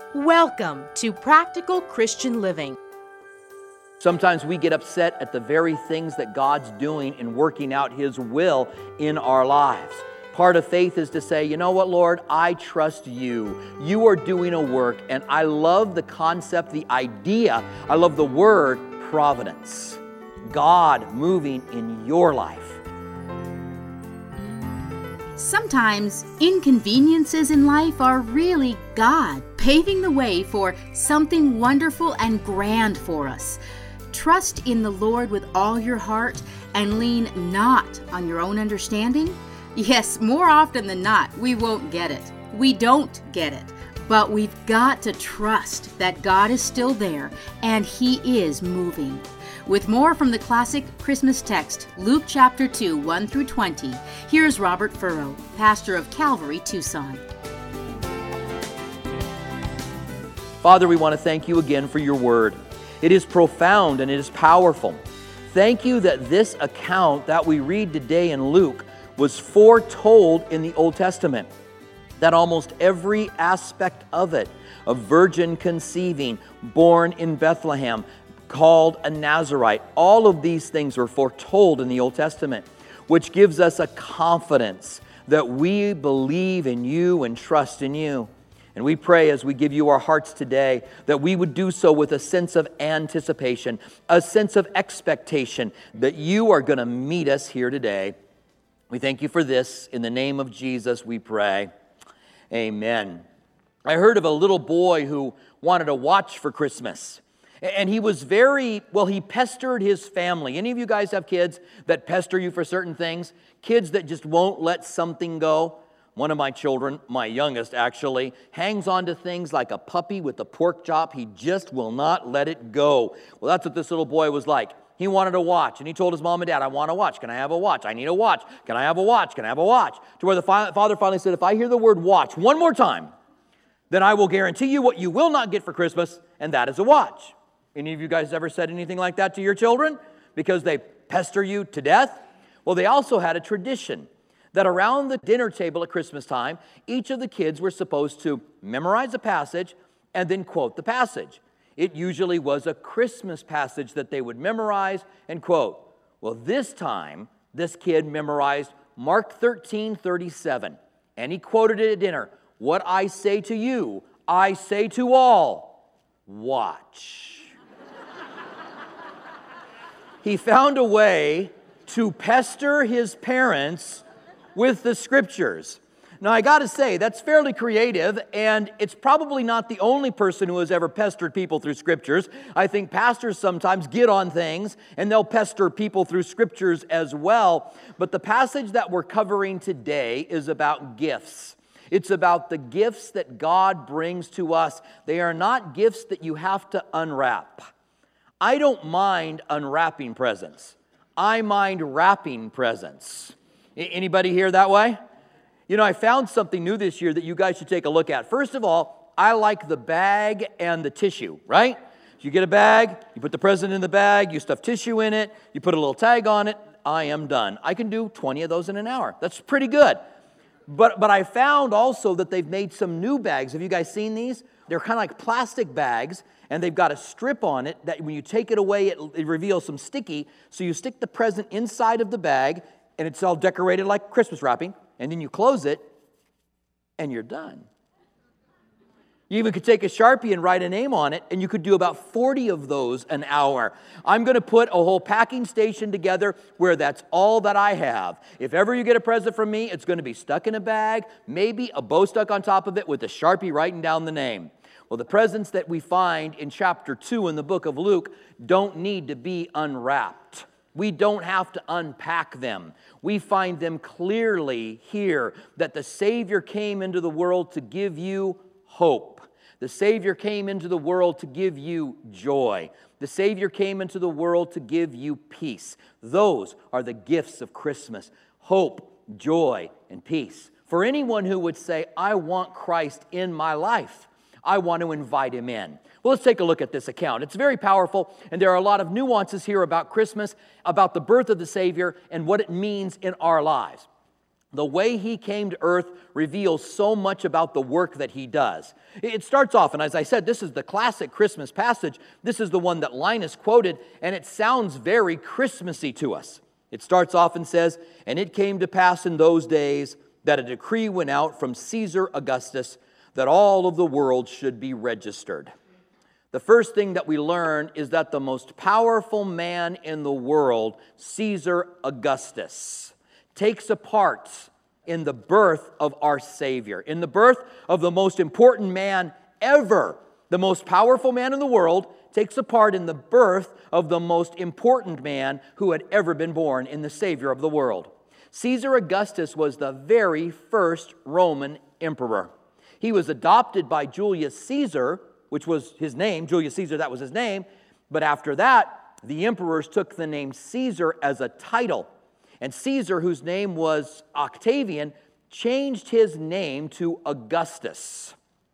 Welcome to Practical Christian Living. Sometimes we get upset at the very things that God's doing and working out His will in our lives. Part of faith is to say, you know what, Lord, I trust You. You are doing a work, and I love the concept, the idea, I love the word providence. God moving in your life. Sometimes inconveniences in life are really God paving the way for something wonderful and grand for us. Trust in the Lord with all your heart and lean not on your own understanding. Yes, more often than not, we won't get it. We don't get it. But we've got to trust that God is still there and He is moving. With more from the classic Christmas text, Luke chapter 2, 1 through 20, here's Robert Furrow, pastor of Calvary, Tucson. Father, we want to thank You again for Your word. It is profound and it is powerful. Thank You that this account that we read today in Luke was foretold in the Old Testament. That almost every aspect of it, a virgin conceiving, born in Bethlehem, called a Nazarite, all of these things were foretold in the Old Testament, which gives us a confidence that we believe in You and trust in You. And we pray as we give You our hearts today that we would do so with a sense of anticipation, a sense of expectation that You are going to meet us here today. We thank You for this. In the name of Jesus we pray. Amen. I heard of a little boy who wanted a watch for Christmas. And he was he pestered his family. Any of you guys have kids that pester you for certain things? Kids that just won't let something go? One of my children, my youngest actually, hangs on to things like a puppy with a pork chop. He just will not let it go. Well, that's what this little boy was like. He wanted a watch, and he told his mom and dad, I want a watch. Can I have a watch? I need a watch. Can I have a watch? Can I have a watch? To where the father finally said, if I hear the word watch one more time, then I will guarantee you what you will not get for Christmas, and that is a watch. Any of you guys ever said anything like that to your children because they pester you to death? Well, they also had a tradition that around the dinner table at Christmas time, each of the kids were supposed to memorize a passage and then quote the passage. It usually was a Christmas passage that they would memorize and quote. Well, this time, this kid memorized Mark 13:37, and he quoted it at dinner. What I say to you, I say to all, watch. He found a way to pester his parents with the Scriptures. Now, I got to say, that's fairly creative, and it's probably not the only person who has ever pestered people through Scriptures. I think pastors sometimes get on things, and they'll pester people through Scriptures as well. But the passage that we're covering today is about gifts. It's about the gifts that God brings to us. They are not gifts that you have to unwrap. I don't mind unwrapping presents. I mind wrapping presents. Anybody here that way? You know, I found something new this year that you guys should take a look at. First of all, I like the bag and the tissue, right? You get a bag, you put the present in the bag, you stuff tissue in it, you put a little tag on it, I am done. I can do 20 of those in an hour. That's pretty good. But I found also that they've made some new bags. Have you guys seen these? They're kind of like plastic bags, and they've got a strip on it that when you take it away, it reveals some sticky. So you stick the present inside of the bag, and it's all decorated like Christmas wrapping, and then you close it, and you're done. You even could take a Sharpie and write a name on it, and you could do about 40 of those an hour. I'm going to put a whole packing station together where that's all that I have. If ever you get a present from me, it's going to be stuck in a bag, maybe a bow stuck on top of it with a Sharpie writing down the name. Well, the presents that we find in chapter 2 in the book of Luke don't need to be unwrapped. We don't have to unpack them. We find them clearly here that the Savior came into the world to give you hope. The Savior came into the world to give you joy. The Savior came into the world to give you peace. Those are the gifts of Christmas: hope, joy, and peace. For anyone who would say, I want Christ in my life, I want to invite Him in. Well, let's take a look at this account. It's very powerful, and there are a lot of nuances here about Christmas, about the birth of the Savior, and what it means in our lives. The way he came to earth reveals so much about the work that he does. It starts off, and as I said, this is the classic Christmas passage. This is the one that Linus quoted, and it sounds very Christmassy to us. It starts off and says, "And it came to pass in those days that a decree went out from Caesar Augustus that all of the world should be registered." The first thing that we learn is that the most powerful man in the world, Caesar Augustus, takes a part in the birth of our Savior, in the birth of the most important man ever. The most powerful man in the world takes a part in the birth of the most important man who had ever been born, in the Savior of the world. Caesar Augustus was the very first Roman emperor. He was adopted by Julius Caesar, which was his name. Julius Caesar, that was his name. But after that, the emperors took the name Caesar as a title. And Caesar, whose name was Octavian, changed his name to Augustus.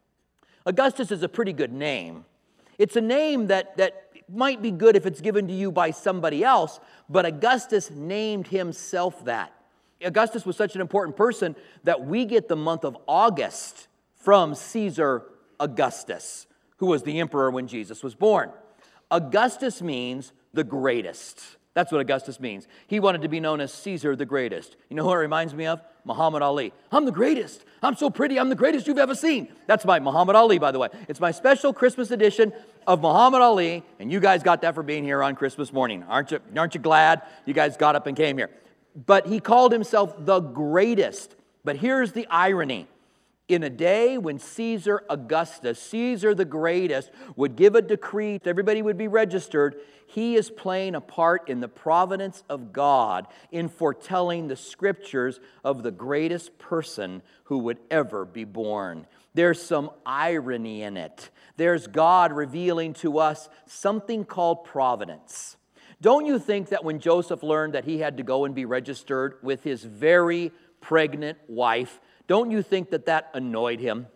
Augustus is a pretty good name. It's a name that might be good if it's given to you by somebody else, but Augustus named himself that. Augustus was such an important person that we get the month of August from Caesar Augustus, who was the emperor when Jesus was born. Augustus means the greatest. That's what Augustus means. He wanted to be known as Caesar the greatest. You know who it reminds me of? Muhammad Ali. I'm the greatest. I'm so pretty. I'm the greatest you've ever seen. That's my Muhammad Ali, by the way. It's my special Christmas edition of Muhammad Ali, and you guys got that for being here on Christmas morning. Aren't you glad you guys got up and came here? But he called himself the greatest. But here's the irony. In a day when Caesar Augustus, Caesar the greatest, would give a decree, everybody would be registered, he is playing a part in the providence of God in foretelling the scriptures of the greatest person who would ever be born. There's some irony in it. There's God revealing to us something called providence. Don't you think that when Joseph learned that he had to go and be registered with his very pregnant wife, don't you think that that annoyed him?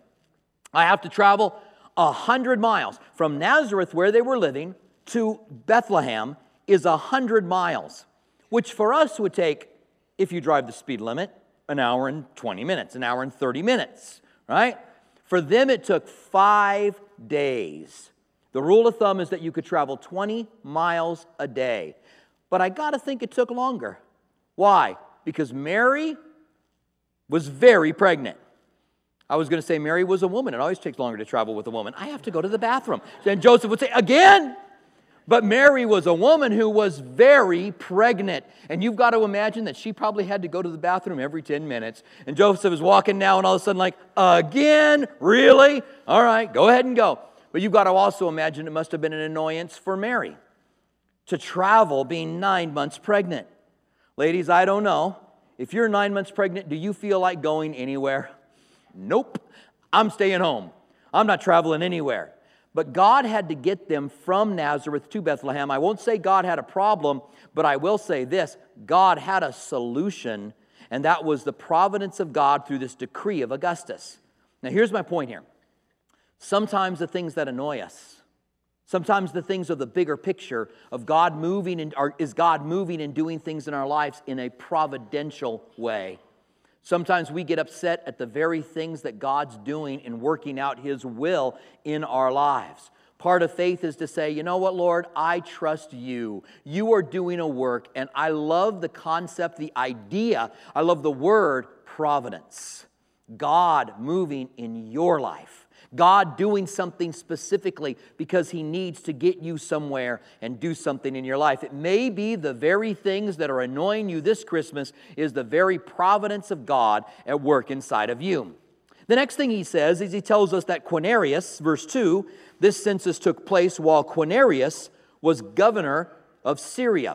I have to travel 100 miles. From Nazareth, where they were living, to Bethlehem is 100 miles, which for us would take, if you drive the speed limit, an hour and 20 minutes, an hour and 30 minutes, right? For them, it took 5 days. The rule of thumb is that you could travel 20 miles a day. But I got to think it took longer. Why? Because Mary was very pregnant. I was going to say Mary was a woman. It always takes longer to travel with a woman. I have to go to the bathroom. And Joseph would say, again? But Mary was a woman who was very pregnant. And you've got to imagine that she probably had to go to the bathroom every 10 minutes. And Joseph is walking now and all of a sudden like, again? Really? All right, go ahead and go. But you've got to also imagine it must have been an annoyance for Mary to travel being 9 months pregnant. Ladies, I don't know. If you're 9 months pregnant, do you feel like going anywhere? Nope. I'm staying home. I'm not traveling anywhere. But God had to get them from Nazareth to Bethlehem. I won't say God had a problem, but I will say this. God had a solution, and that was the providence of God through this decree of Augustus. Now, here's my point here. Sometimes the things that annoy us, sometimes the things of the bigger picture of God moving is God moving and doing things in our lives in a providential way. Sometimes we get upset at the very things that God's doing in working out His will in our lives. Part of faith is to say, you know what, Lord, I trust you. You are doing a work, and I love the concept, the idea, I love the word providence. God moving in your life. God doing something specifically because He needs to get you somewhere and do something in your life. It may be the very things that are annoying you this Christmas is the very providence of God at work inside of you. The next thing he says is he tells us that Quirinius, verse 2, this census took place while Quirinius was governor of Syria.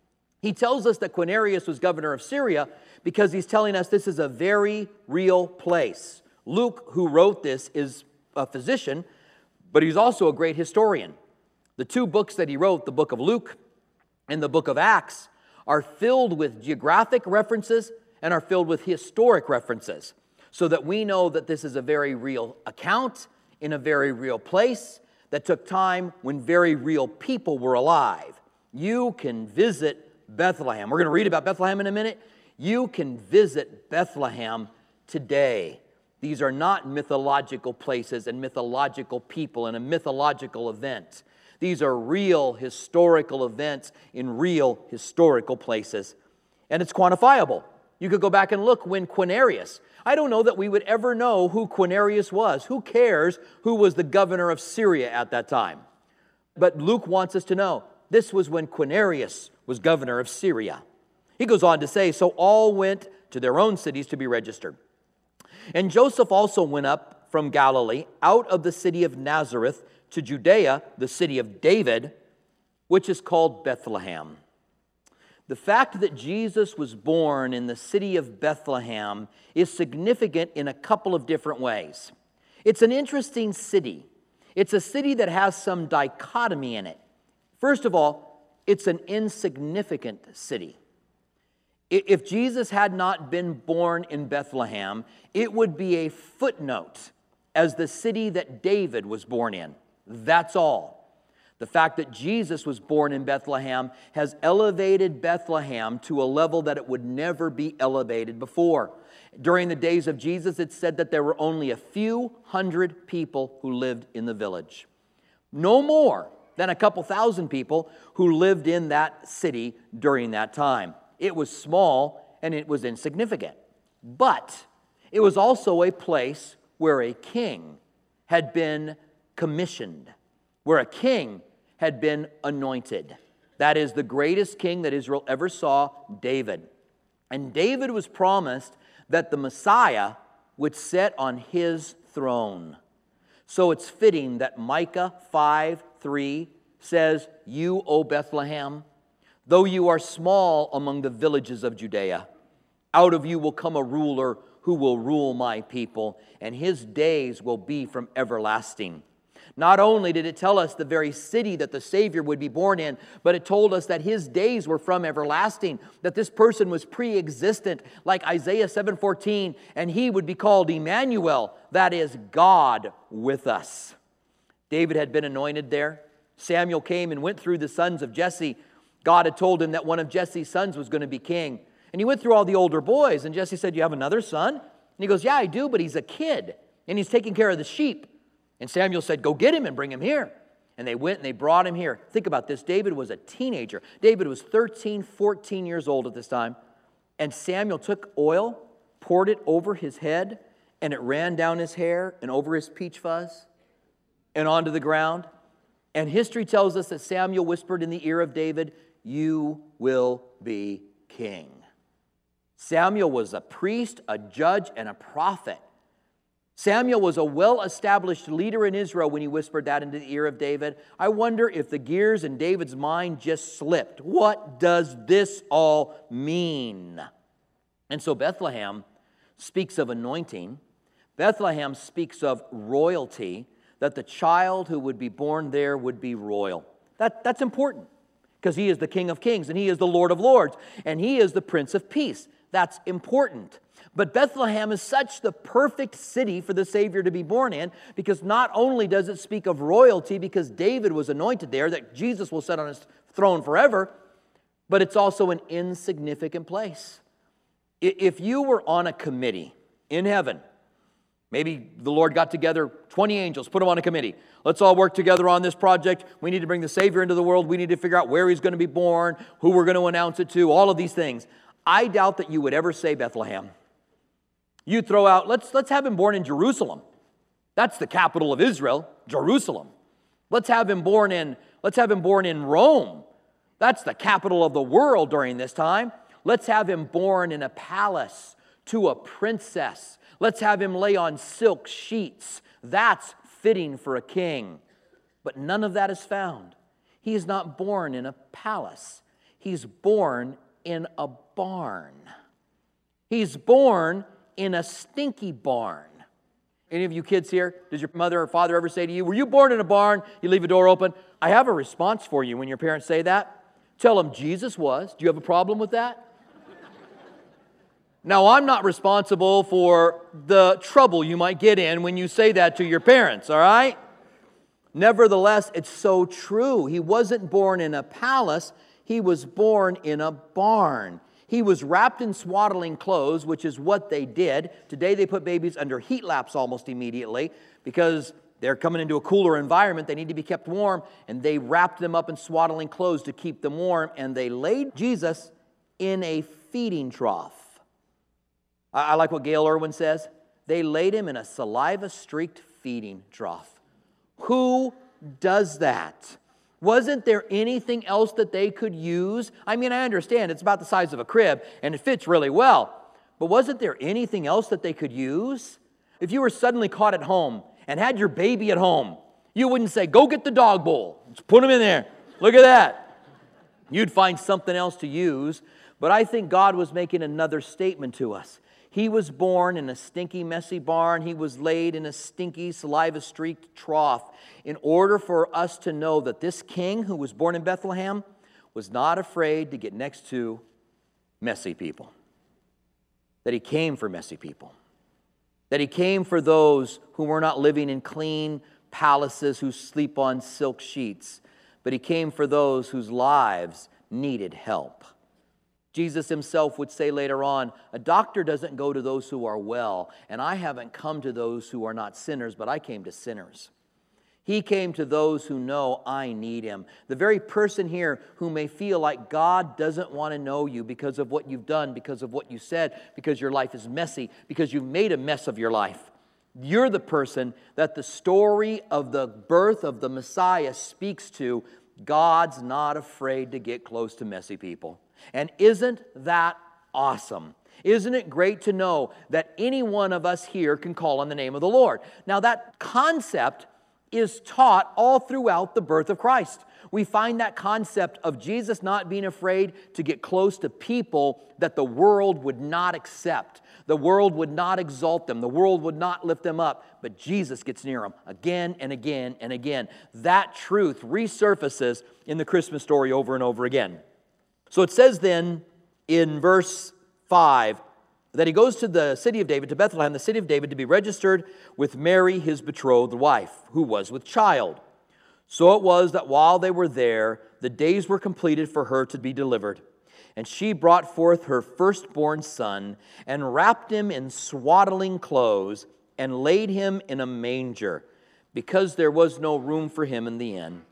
He tells us that Quirinius was governor of Syria because he's telling us this is a very real place. Luke, who wrote this, is a physician, but he's also a great historian. The two books that he wrote, the book of Luke and the book of Acts, are filled with geographic references and are filled with historic references, so that we know that this is a very real account in a very real place that took time when very real people were alive. You can visit Bethlehem. We're going to read about Bethlehem in a minute. You can visit Bethlehem today. These are not mythological places and mythological people and a mythological event. These are real historical events in real historical places. And it's quantifiable. You could go back and look when Quirinius. I don't know that we would ever know who Quirinius was. Who cares who was the governor of Syria at that time? But Luke wants us to know this was when Quirinius was governor of Syria. He goes on to say, so all went to their own cities to be registered. And Joseph also went up from Galilee, out of the city of Nazareth, to Judea, the city of David, which is called Bethlehem. The fact that Jesus was born in the city of Bethlehem is significant in a couple of different ways. It's an interesting city. It's a city that has some dichotomy in it. First of all, it's an insignificant city. If Jesus had not been born in Bethlehem, it would be a footnote as the city that David was born in. That's all. The fact that Jesus was born in Bethlehem has elevated Bethlehem to a level that it would never be elevated before. During the days of Jesus, it's said that there were only a few hundred people who lived in the village. No more than a couple thousand people who lived in that city during that time. It was small and it was insignificant. But it was also a place where a king had been commissioned, where a king had been anointed. That is the greatest king that Israel ever saw, David. And David was promised that the Messiah would sit on his throne. So it's fitting that Micah 5:3 says, "You, O Bethlehem, though you are small among the villages of Judea, out of you will come a ruler who will rule my people, and his days will be from everlasting." Not only did it tell us the very city that the Savior would be born in, but it told us that his days were from everlasting, that this person was pre-existent, like Isaiah 7:14, and he would be called Emmanuel, that is, God with us. David had been anointed there. Samuel came and went through the sons of Jesse. God had told him that one of Jesse's sons was going to be king. And he went through all the older boys, and Jesse said, "You have another son?" And he goes, "Yeah, I do, but he's a kid, and he's taking care of the sheep." And Samuel said, "Go get him and bring him here." And they went and they brought him here. Think about this. David was a teenager. David was 13, 14 years old at this time. And Samuel took oil, poured it over his head, and it ran down his hair and over his peach fuzz and onto the ground. And history tells us that Samuel whispered in the ear of David, "You will be king." Samuel was a priest, a judge, and a prophet. Samuel was a well-established leader in Israel when he whispered that into the ear of David. I wonder if the gears in David's mind just slipped. What does this all mean? And so Bethlehem speaks of anointing. Bethlehem speaks of royalty, that the child who would be born there would be royal. That's important because he is the King of Kings and he is the Lord of Lords and he is the Prince of Peace. That's important. But Bethlehem is such the perfect city for the Savior to be born in because not only does it speak of royalty because David was anointed there, that Jesus will sit on his throne forever, but it's also an insignificant place. If you were on a committee in heaven, maybe the Lord got together 20 angels, put them on a committee. Let's all work together on this project. We need to bring the Savior into the world. We need to figure out where he's going to be born, who we're going to announce it to, all of these things. I doubt that you would ever say Bethlehem. You'd throw out, let's have him born in Jerusalem. That's the capital of Israel, Jerusalem. Let's have him born in Rome. That's the capital of the world during this time. Let's have him born in a palace to a princess. Let's have him lay on silk sheets. That's fitting for a king. But none of that is found. He is not born in a palace. He's born in a barn. He's born in a stinky barn. Any of you kids here, does your mother or father ever say to you, "Were you born in a barn?" You leave a door open. I have a response for you when your parents say that. Tell them Jesus was. Do you have a problem with that? Now, I'm not responsible for the trouble you might get in when you say that to your parents, all right? Nevertheless, it's so true. He wasn't born in a palace. He was born in a barn. He was wrapped in swaddling clothes, which is what they did. Today they put babies under heat lamps almost immediately because they're coming into a cooler environment. They need to be kept warm, and they wrapped them up in swaddling clothes to keep them warm, and they laid Jesus in a feeding trough. I like what Gail Irwin says. They laid him in a saliva-streaked feeding trough. Who does that? Wasn't there anything else that they could use? I mean, I understand it's about the size of a crib, and it fits really well. But wasn't there anything else that they could use? If you were suddenly caught at home and had your baby at home, you wouldn't say, go get the dog bowl. Just put him in there. Look at that. You'd find something else to use. But I think God was making another statement to us. He was born in a stinky, messy barn. He was laid in a stinky, saliva-streaked trough in order for us to know that this king who was born in Bethlehem was not afraid to get next to messy people. That he came for messy people. That he came for those who were not living in clean palaces, who sleep on silk sheets. But he came for those whose lives needed help. Jesus himself would say later on, a doctor doesn't go to those who are well, and I haven't come to those who are not sinners, but I came to sinners. He came to those who know I need him. The very person here who may feel like God doesn't want to know you because of what you've done, because of what you said, because your life is messy, because you've made a mess of your life. You're the person that the story of the birth of the Messiah speaks to. God's not afraid to get close to messy people. And isn't that awesome? Isn't it great to know that any one of us here can call on the name of the Lord? Now that concept is taught all throughout the birth of Christ. We find that concept of Jesus not being afraid to get close to people that the world would not accept. The world would not exalt them. The world would not lift them up. But Jesus gets near them again and again and again. That truth resurfaces in the Christmas story over and over again. So it says then in verse 5 that he goes to the city of David, to Bethlehem, the city of David, to be registered with Mary, his betrothed wife, who was with child. So it was that while they were there, the days were completed for her to be delivered. And she brought forth her firstborn son, and wrapped him in swaddling clothes, and laid him in a manger, because there was no room for him in the inn.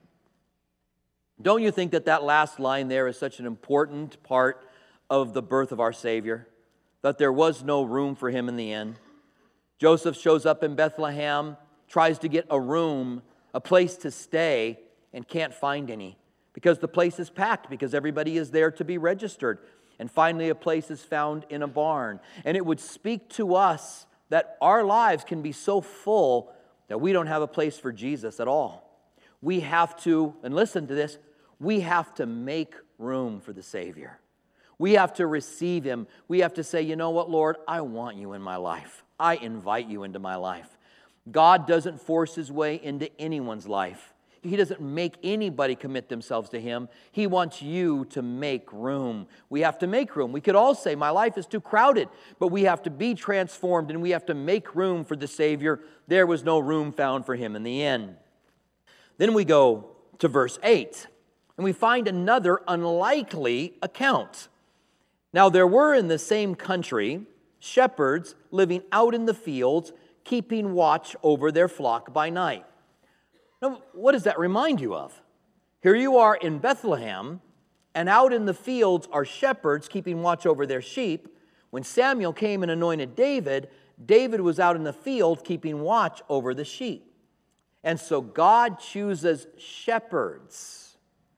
Don't you think that that last line there is such an important part of the birth of our Savior? That there was no room for him in the inn. Joseph shows up in Bethlehem, tries to get a room, a place to stay, and can't find any. Because the place is packed, because everybody is there to be registered. And finally a place is found in a barn. And it would speak to us that our lives can be so full that we don't have a place for Jesus at all. We have to, and listen to this, we have to make room for the Savior. We have to receive him. We have to say, you know what, Lord, I want you in my life. I invite you into my life. God doesn't force his way into anyone's life. He doesn't make anybody commit themselves to him. He wants you to make room. We have to make room. We could all say, my life is too crowded, but we have to be transformed and we have to make room for the Savior. There was no room found for him in the inn. Then we go to verse 8, and we find another unlikely account. Now there were in the same country shepherds living out in the fields, keeping watch over their flock by night. Now, what does that remind you of? Here you are in Bethlehem, and out in the fields are shepherds keeping watch over their sheep. When Samuel came and anointed David, David was out in the field keeping watch over the sheep. And so God chooses shepherds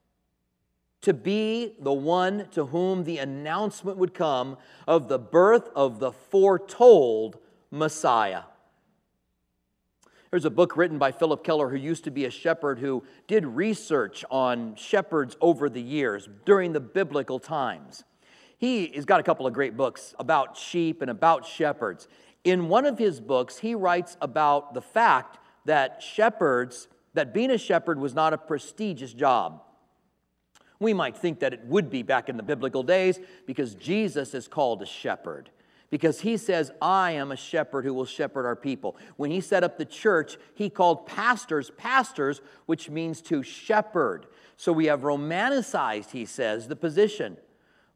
to be the one to whom the announcement would come of the birth of the foretold Messiah. There's a book written by Philip Keller, who used to be a shepherd, who did research on shepherds over the years during the biblical times. He has got a couple of great books about sheep and about shepherds. In one of his books, he writes about the fact that being a shepherd was not a prestigious job. We might think that it would be back in the biblical days because Jesus is called a shepherd. Because he says, I am a shepherd who will shepherd our people. When he set up the church, he called pastors, which means to shepherd. So we have romanticized, he says, the position.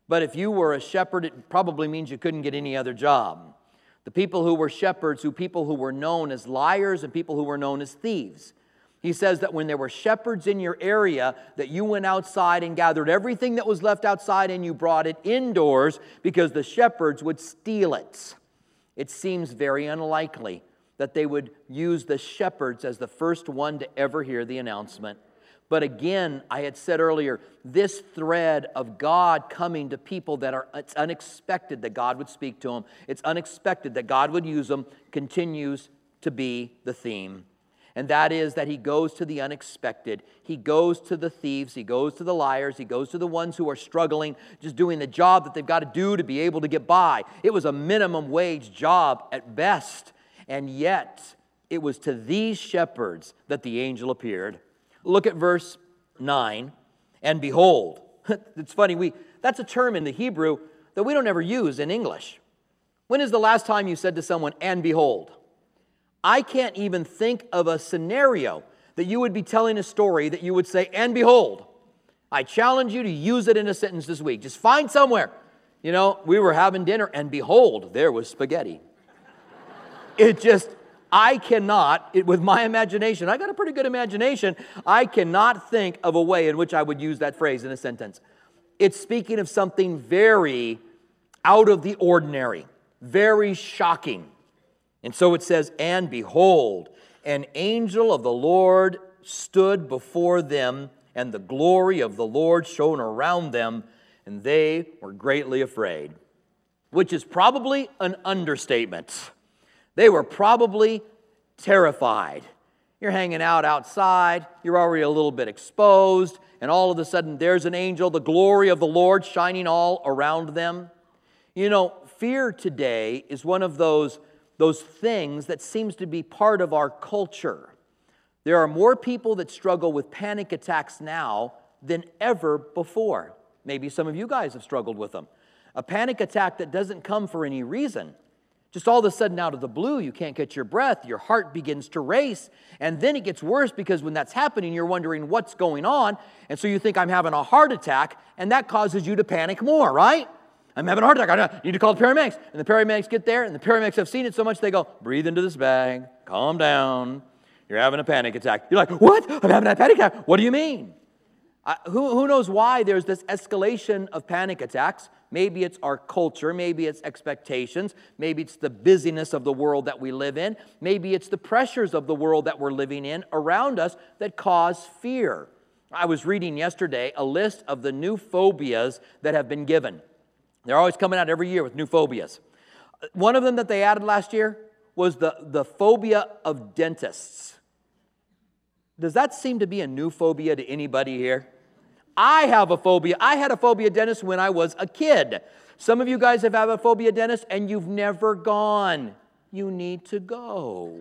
But if you were a shepherd, it probably means you couldn't get any other job. The people who were shepherds, people who were known as liars and people who were known as thieves. He says that when there were shepherds in your area, that you went outside and gathered everything that was left outside and you brought it indoors because the shepherds would steal it. It seems very unlikely that they would use the shepherds as the first one to ever hear the announcement. But again, I had said earlier, this thread of God coming to people it's unexpected that God would speak to them. It's unexpected that God would use them, continues to be the theme. And that is that He goes to the unexpected. He goes to the thieves. He goes to the liars. He goes to the ones who are struggling, just doing the job that they've got to do to be able to get by. It was a minimum wage job at best. And yet, it was to these shepherds that the angel appeared. Look at verse 9, and behold. It's funny, that's a term in the Hebrew that we don't ever use in English. When is the last time you said to someone, and behold? I can't even think of a scenario that you would be telling a story that you would say, and behold. I challenge you to use it in a sentence this week. Just find somewhere. You know, we were having dinner, and behold, there was spaghetti. I cannot, with my imagination, I got a pretty good imagination, I cannot think of a way in which I would use that phrase in a sentence. It's speaking of something very out of the ordinary, very shocking. And so it says, and behold, an angel of the Lord stood before them, and the glory of the Lord shone around them, and they were greatly afraid. Which is probably an understatement. They were probably terrified. You're hanging out outside, you're already a little bit exposed, and all of a sudden there's an angel, the glory of the Lord shining all around them. You know, fear today is one of those things that seems to be part of our culture. There are more people that struggle with panic attacks now than ever before. Maybe some of you guys have struggled with them. A panic attack that doesn't come for any reason. Just all of a sudden out of the blue, you can't get your breath, your heart begins to race, and then it gets worse because when that's happening, you're wondering what's going on, and so you think I'm having a heart attack, and that causes you to panic more, right? I'm having a heart attack, I need to call the paramedics. And the paramedics get there, and the paramedics have seen it so much, they go, breathe into this bag, calm down, you're having a panic attack. You're like, what? I'm having a panic attack? What do you mean? Who knows why there's this escalation of panic attacks? Maybe it's our culture, maybe it's expectations, maybe it's the busyness of the world that we live in, maybe it's the pressures of the world that we're living in around us that cause fear. I was reading yesterday a list of the new phobias that have been given. They're always coming out every year with new phobias. One of them that they added last year was the phobia of dentists. Does that seem to be a new phobia to anybody here? I have a phobia. I had a phobia dentist when I was a kid. Some of you guys have had a phobia dentist and you've never gone. You need to go.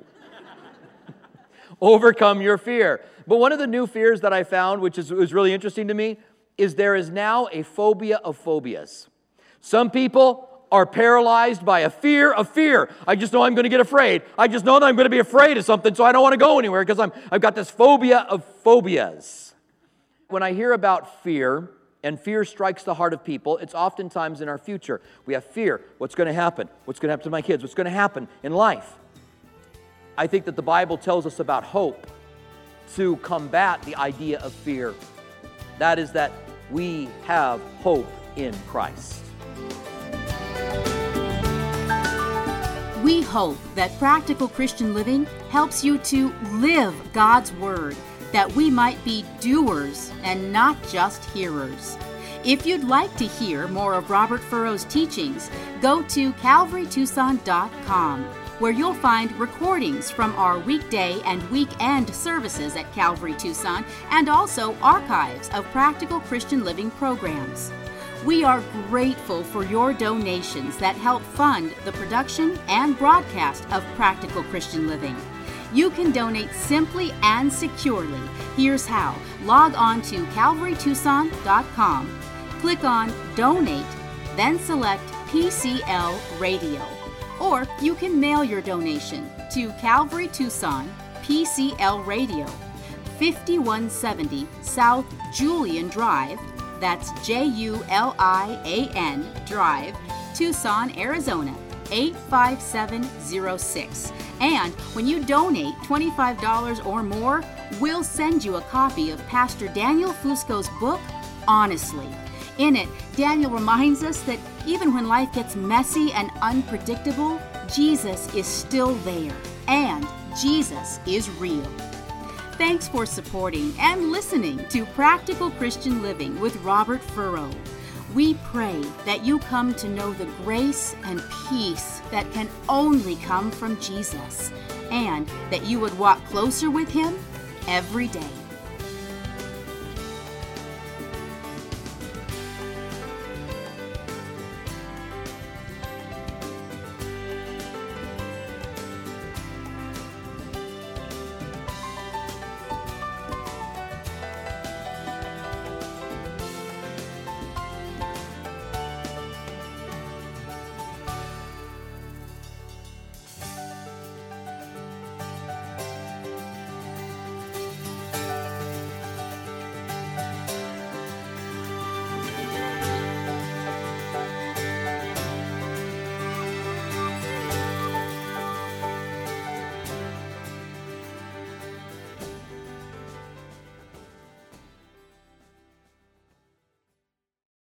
Overcome your fear. But one of the new fears that I found, which was really interesting to me, is there is now a phobia of phobias. Some people are paralyzed by a fear of fear. I just know I'm going to get afraid. I just know that I'm going to be afraid of something, so I don't want to go anywhere because I've got this phobia of phobias. When I hear about fear, and fear strikes the heart of people, it's oftentimes in our future. We have fear. What's going to happen? What's going to happen to my kids? What's going to happen in life? I think that the Bible tells us about hope to combat the idea of fear. That is that we have hope in Christ. We hope that Practical Christian Living helps you to live God's Word, that we might be doers and not just hearers. If you'd like to hear more of Robert Furrow's teachings, go to calvarytucson.com, where you'll find recordings from our weekday and weekend services at Calvary Tucson, and also archives of Practical Christian Living programs. We are grateful for your donations that help fund the production and broadcast of Practical Christian Living. You can donate simply and securely. Here's how. Log on to calvarytucson.com, click on Donate, then select PCL Radio. Or you can mail your donation to Calvary Tucson, PCL Radio, 5170 South Julian Drive, That's Julian Drive, Tucson, Arizona, 85706. And when you donate $25 or more, we'll send you a copy of Pastor Daniel Fusco's book, Honestly. In it, Daniel reminds us that even when life gets messy and unpredictable, Jesus is still there, and Jesus is real. Thanks for supporting and listening to Practical Christian Living with Robert Furrow. We pray that you come to know the grace and peace that can only come from Jesus, and that you would walk closer with Him every day.